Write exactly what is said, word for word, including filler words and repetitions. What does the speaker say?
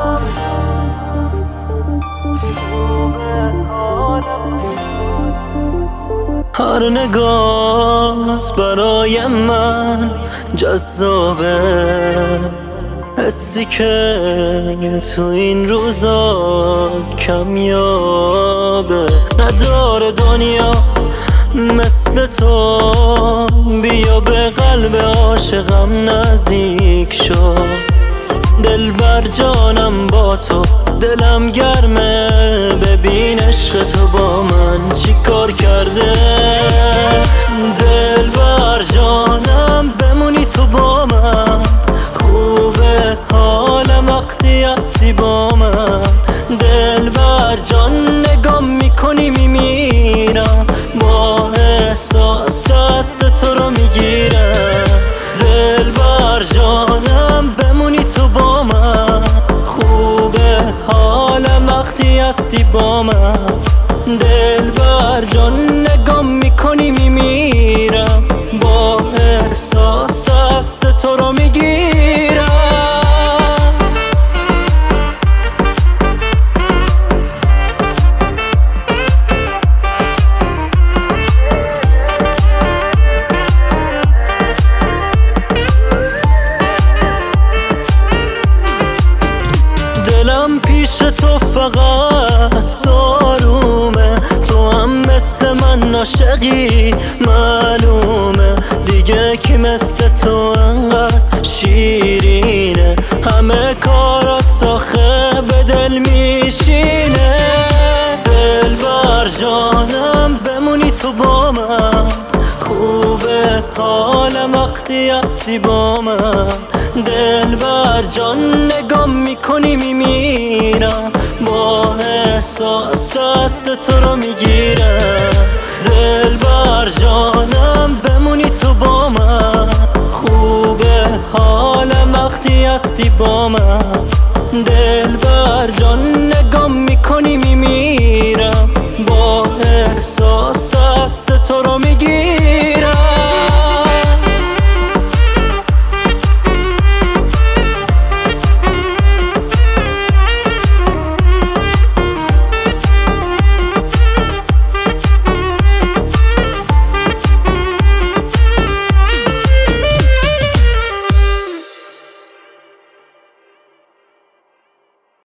هر نگاهت برای من جذابه، حسی که تو این روزا کمیابه. نداره دنیا مثل تو، بیا به قلب عاشقم نزدیک شو. دل بر جانم با تو، دلم گرمه، ببین عشق تو با من چی کار کرده. دل بر جانم بمونی تو با من، خوبه حالم وقتی هستی با من. دل بر جان نگام میکنی میمیرم، با احساس دست تو رو میگیرم. دل بر جانم بمونی تو با من، خوبه حالم وقتی هستی با من. دل بر جان نگام میکنی میمیرم، با احساس دست تو رو میگیرم. دلم پیش تو فقط آرومه، تو هم مثل من عاشقی معلومه. دیگه کی مثل تو انقدر شیرینه، همه کارات آخه به دل میشینه. دل بر جانم بمونی تو با من، خوبه حالم وقتی هستی با من. دل بر جان نگام میکنی میمیرم، با احساس دست تو رو میگیرم. دل بر جانم